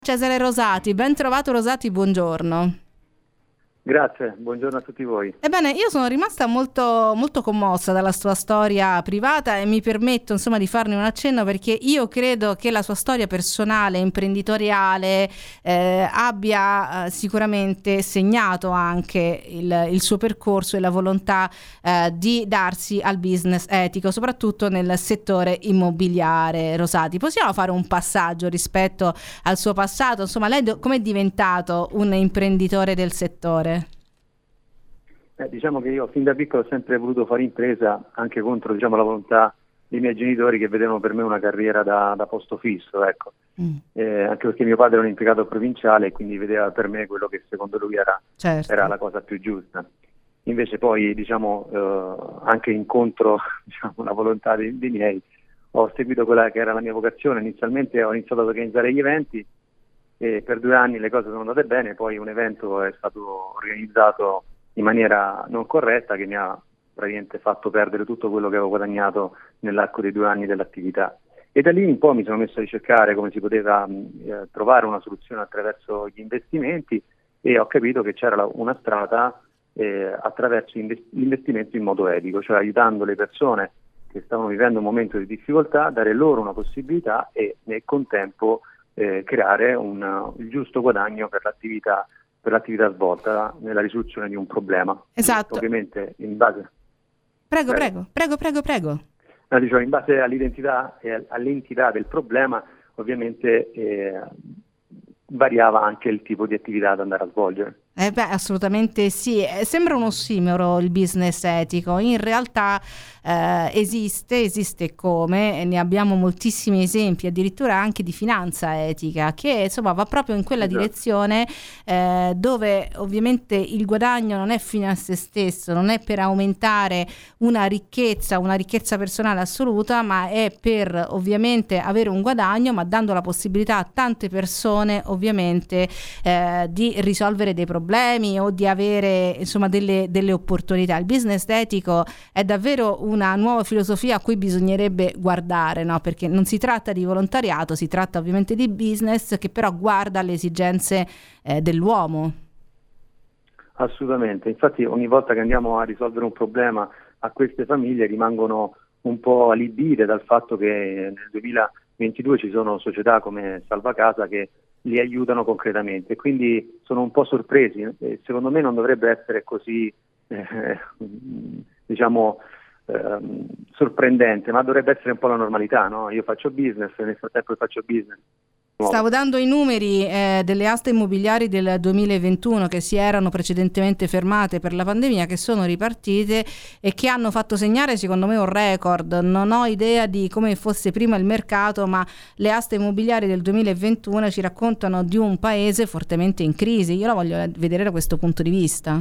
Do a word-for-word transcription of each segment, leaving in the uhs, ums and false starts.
Cesare Rosati, ben trovato Rosati, buongiorno. Grazie, buongiorno a tutti voi. Ebbene, io sono rimasta molto, molto commossa dalla sua storia privata e mi permetto insomma di farne un accenno perché io credo che la sua storia personale, imprenditoriale eh, abbia eh, sicuramente segnato anche il, il suo percorso e la volontà eh, di darsi al business etico, soprattutto nel settore immobiliare. Rosati, possiamo fare un passaggio rispetto al suo passato? Insomma, lei do- come è diventato un imprenditore del settore? Eh, diciamo che io fin da piccolo ho sempre voluto fare impresa, anche contro diciamo, la volontà dei miei genitori che vedevano per me una carriera da, da posto fisso, ecco. Mm. Eh, anche perché mio padre era un impiegato provinciale e quindi vedeva per me quello che secondo lui era, certo. era la cosa più giusta. Invece poi diciamo eh, anche incontro diciamo, la volontà dei, dei miei, ho seguito quella che era la mia vocazione. Inizialmente ho iniziato ad organizzare gli eventi e per due anni le cose sono andate bene, poi un evento è stato organizzato in maniera non corretta che mi ha praticamente fatto perdere tutto quello che avevo guadagnato nell'arco dei due anni dell'attività. E da lì un po' mi sono messo a ricercare come si poteva eh, trovare una soluzione attraverso gli investimenti e ho capito che c'era una strada eh, attraverso gli investimenti in modo etico, cioè aiutando le persone che stavano vivendo un momento di difficoltà, dare loro una possibilità e nel contempo eh, creare un, il giusto guadagno per l'attività per l'attività svolta nella risoluzione di un problema. Esatto. Ovviamente in base... Prego, prego, prego, prego, prego. No, diciamo, in base all'identità e all'entità del problema, ovviamente eh, variava anche il tipo di attività da andare a svolgere. Eh beh, assolutamente sì. Eh, sembra un ossimoro il business etico. In realtà eh, esiste, esiste come, e ne abbiamo moltissimi esempi, addirittura anche di finanza etica, che insomma va proprio in quella esatto. direzione eh, dove ovviamente il guadagno non è fine a se stesso, non è per aumentare una ricchezza, una ricchezza personale assoluta, ma è per ovviamente avere un guadagno, ma dando la possibilità a tante persone ovviamente eh, di risolvere dei problemi problemi o di avere insomma delle, delle opportunità. Il business etico è davvero una nuova filosofia a cui bisognerebbe guardare, no? Perché non si tratta di volontariato, si tratta ovviamente di business che però guarda alle esigenze eh, dell'uomo. Assolutamente, infatti ogni volta che andiamo a risolvere un problema a queste famiglie rimangono un po' alibite dal fatto che nel duemilaventidue ci sono società come Salva Casa che li aiutano concretamente, quindi sono un po' sorpresi. Eh, secondo me non dovrebbe essere così eh, diciamo eh, sorprendente, ma dovrebbe essere un po' la normalità, no? Io faccio business e nel frattempo faccio business. Stavo dando i numeri eh, delle aste immobiliari del duemilaventuno che si erano precedentemente fermate per la pandemia, che sono ripartite e che hanno fatto segnare secondo me un record. Non ho idea di come fosse prima il mercato, ma le aste immobiliari del duemilaventuno ci raccontano di un paese fortemente in crisi. Io la voglio vedere da questo punto di vista.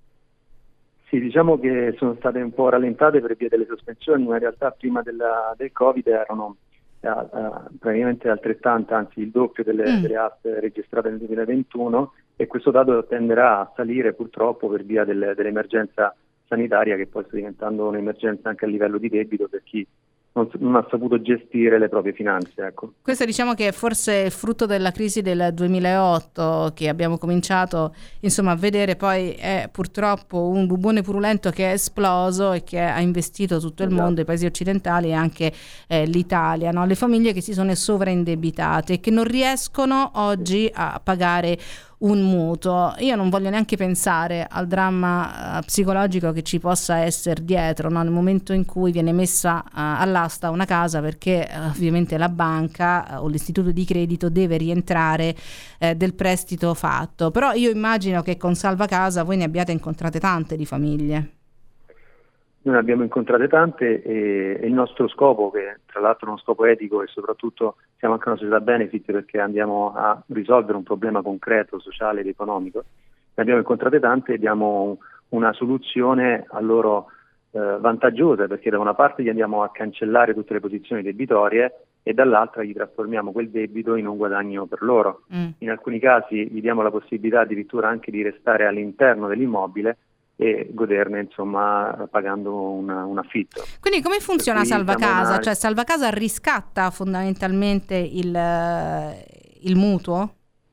Sì, diciamo che sono state un po' rallentate per via delle sospensioni, ma in realtà prima della, del Covid erano Uh, praticamente altrettanta, anzi il doppio delle, mm. delle aste registrate nel duemilaventuno, e questo dato tenderà a salire purtroppo per via delle, dell'emergenza sanitaria, che poi sta diventando un'emergenza anche a livello di debito per chi non, non ha saputo gestire le proprie finanze. Ecco. Questo diciamo che è forse il frutto della crisi del duemilaotto che abbiamo cominciato insomma a vedere, poi è purtroppo un bubbone purulento che è esploso e che ha investito tutto il esatto. mondo, i paesi occidentali e anche eh, l'Italia, no? Le famiglie che si sono sovraindebitate e che non riescono oggi a pagare un mutuo. Io non voglio neanche pensare al dramma uh, psicologico che ci possa essere dietro, no? Nel momento in cui viene messa uh, all'asta una casa perché uh, ovviamente la banca uh, o l'istituto di credito deve rientrare uh, del prestito fatto. Però io immagino che con Salva Casa voi ne abbiate incontrate tante di famiglie. Noi ne abbiamo incontrate tante e, e il nostro scopo, che tra l'altro è uno scopo etico e soprattutto siamo anche una società benefit perché andiamo a risolvere un problema concreto, sociale ed economico, ne abbiamo incontrate tante e diamo una soluzione a loro eh, vantaggiosa, perché da una parte gli andiamo a cancellare tutte le posizioni debitorie e dall'altra gli trasformiamo quel debito in un guadagno per loro. Mm. In alcuni casi gli diamo la possibilità addirittura anche di restare all'interno dell'immobile e goderne insomma pagando una, un affitto. Quindi come funziona Salva Casa? Una... Cioè Salva Casa riscatta fondamentalmente il, il mutuo?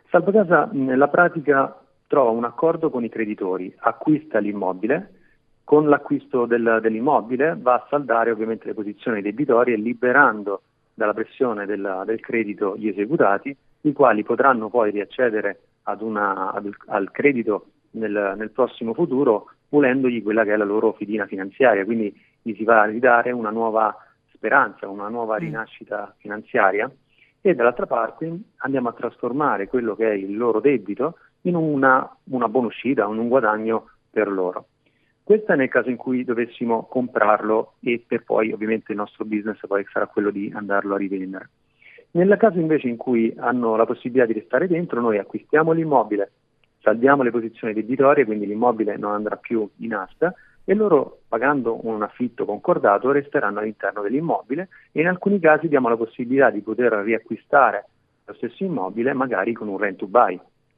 Salvacasa nella pratica trova un accordo con i creditori, acquista l'immobile, con l'acquisto del, dell'immobile va a saldare ovviamente le posizioni debitorie, liberando dalla pressione della, del credito gli esecutati, i quali potranno poi riaccedere ad una, ad, al credito nel, nel prossimo futuro, volendogli quella che è la loro fidina finanziaria, quindi gli si va a ridare una nuova speranza, una nuova rinascita finanziaria, e dall'altra parte andiamo a trasformare quello che è il loro debito in una, una buonuscita, un, un guadagno per loro. Questo è nel caso in cui dovessimo comprarlo e per poi ovviamente il nostro business poi sarà quello di andarlo a rivendere. Nel caso invece in cui hanno la possibilità di restare dentro, noi acquistiamo l'immobile, saldiamo le posizioni debitorie, quindi l'immobile non andrà più in asta e loro, pagando un affitto concordato, resteranno all'interno dell'immobile e in alcuni casi diamo la possibilità di poter riacquistare lo stesso immobile magari con un rent to buy.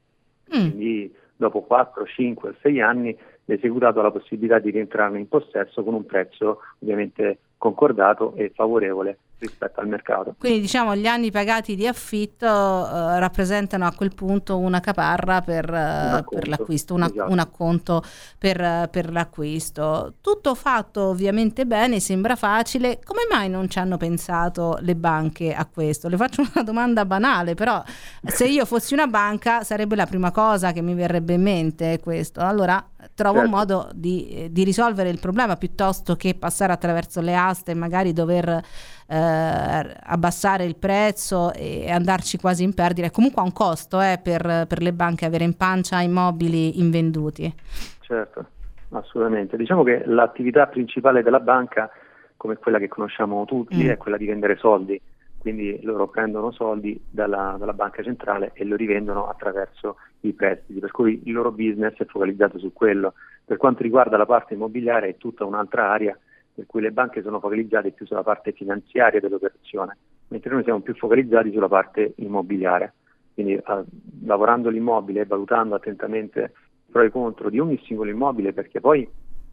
Mm. Quindi dopo quattro, cinque, sei anni l'esecutato ha la possibilità di rientrarne in possesso con un prezzo ovviamente concordato e favorevole rispetto al mercato. Quindi diciamo gli anni pagati di affitto eh, rappresentano a quel punto una caparra per, eh, per l'acquisto, una, esatto. un acconto per, per l'acquisto. Tutto fatto ovviamente bene, sembra facile. Come mai non ci hanno pensato le banche a questo? Le faccio una domanda banale, però se io fossi una banca sarebbe la prima cosa che mi verrebbe in mente questo. Allora trovo certo. un modo di, di risolvere il problema piuttosto che passare attraverso le aste e magari dover Eh, abbassare il prezzo e andarci quasi in perdita. Comunque ha un costo eh, per, per le banche avere in pancia immobili invenduti. Certo, assolutamente. Diciamo che l'attività principale della banca, come quella che conosciamo tutti, mm. è quella di vendere soldi. Quindi loro prendono soldi dalla, dalla banca centrale e lo rivendono attraverso i prestiti, per cui il loro business è focalizzato su quello. Per quanto riguarda la parte immobiliare è tutta un'altra area, per cui le banche sono focalizzate più sulla parte finanziaria dell'operazione, mentre noi siamo più focalizzati sulla parte immobiliare. Quindi eh, lavorando l'immobile e valutando attentamente i pro e i contro di ogni singolo immobile, perché poi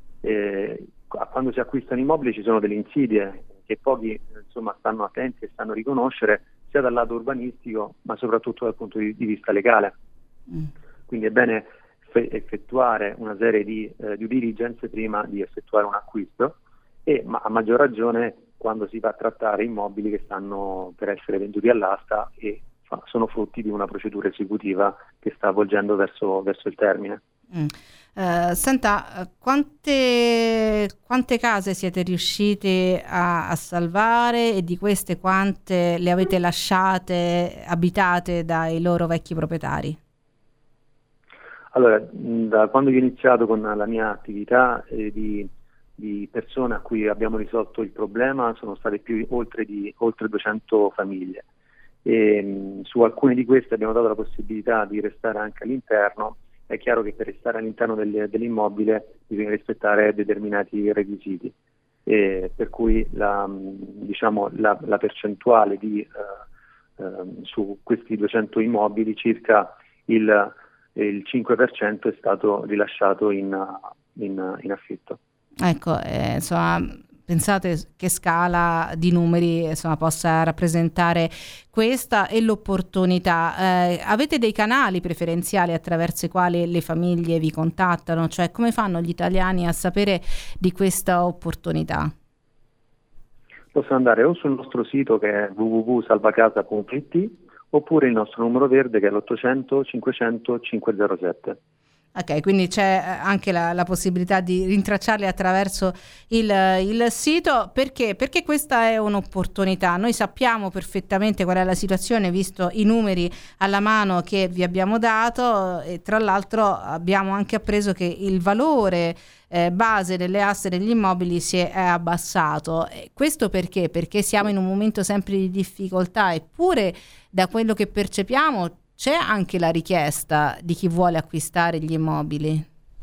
eh, quando si acquista un immobile ci sono delle insidie che pochi insomma stanno attenti e stanno a riconoscere sia dal lato urbanistico ma soprattutto dal punto di, di vista legale. Mm. Quindi è bene fe- effettuare una serie di eh, due diligence prima di effettuare un acquisto, e ma a maggior ragione quando si va a trattare immobili che stanno per essere venduti all'asta e fa, sono frutti di una procedura esecutiva che sta avvolgendo verso, verso il termine. Mm. Uh, senta, quante, quante case siete riusciti a, a salvare e di queste quante le avete lasciate abitate dai loro vecchi proprietari? Allora, da quando io ho iniziato con la mia attività eh, di di persone a cui abbiamo risolto il problema sono state più oltre di oltre duecento famiglie e mh, su alcune di queste abbiamo dato la possibilità di restare anche all'interno. È chiaro che per restare all'interno del, dell'immobile bisogna rispettare determinati requisiti, e per cui la, diciamo, la, la percentuale di uh, uh, su questi duecento immobili circa il, il cinque per cento è stato rilasciato in, in, in affitto. Ecco, eh, insomma, pensate che scala di numeri insomma, possa rappresentare questa e l'opportunità. Eh, avete dei canali preferenziali attraverso i quali le famiglie vi contattano? Cioè, come fanno gli italiani a sapere di questa opportunità? Possono andare o sul nostro sito che è w w w punto salvacasa punto i t oppure il nostro numero verde che è l'ottocento cinquecento cinquecentosette. Ok, quindi c'è anche la, la possibilità di rintracciarli attraverso il, il sito. Perché? Perché questa è un'opportunità. Noi sappiamo perfettamente qual è la situazione, visto i numeri alla mano che vi abbiamo dato, e tra l'altro abbiamo anche appreso che il valore eh, base delle aste degli immobili si è, è abbassato. E questo perché? Perché siamo in un momento sempre di difficoltà, eppure da quello che percepiamo c'è anche la richiesta di chi vuole acquistare gli immobili.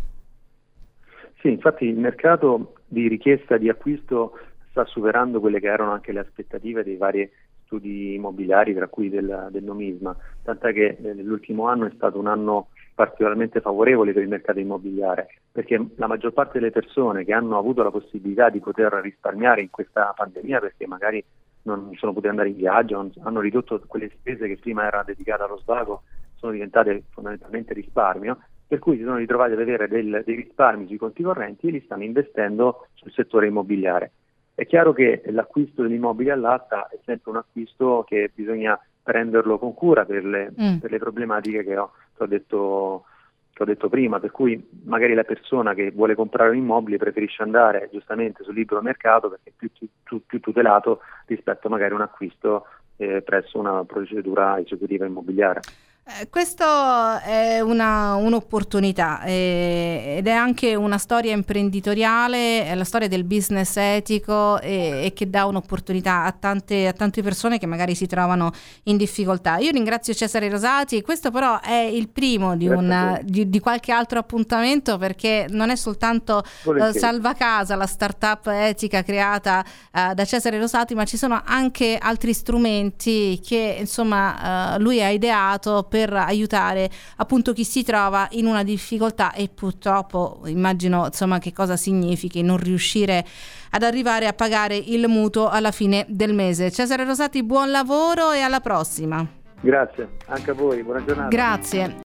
Sì, infatti il mercato di richiesta di acquisto sta superando quelle che erano anche le aspettative dei vari studi immobiliari, tra cui del, del nomisma, tant'è che eh, l'ultimo anno è stato un anno particolarmente favorevole per il mercato immobiliare, perché la maggior parte delle persone che hanno avuto la possibilità di poter risparmiare in questa pandemia, perché magari non sono potuti andare in viaggio, hanno ridotto quelle spese che prima era dedicata allo svago, sono diventate fondamentalmente risparmio, per cui si sono ritrovati ad avere del, dei risparmi sui conti correnti e li stanno investendo sul settore immobiliare. È chiaro che l'acquisto degli immobili all'asta è sempre un acquisto che bisogna prenderlo con cura per le, mm. per le problematiche che ho, che ho detto che ho detto prima, per cui magari la persona che vuole comprare un immobile preferisce andare giustamente sul libero mercato perché è più, più, più tutelato rispetto magari a un acquisto eh, presso una procedura esecutiva immobiliare. Eh, questo è una, un'opportunità eh, ed è anche una storia imprenditoriale, è la storia del business etico e, e che dà un'opportunità a tante, a tante persone che magari si trovano in difficoltà. Io ringrazio Cesare Rosati, questo però è il primo di, una, di, di qualche altro appuntamento, perché non è soltanto uh, Salva Casa, la startup etica creata uh, da Cesare Rosati, ma ci sono anche altri strumenti che insomma uh, lui ha ideato per aiutare appunto chi si trova in una difficoltà e purtroppo immagino insomma che cosa significhi non riuscire ad arrivare a pagare il mutuo alla fine del mese. Cesare Rosati, buon lavoro e alla prossima. Grazie, anche a voi, buona giornata. Grazie.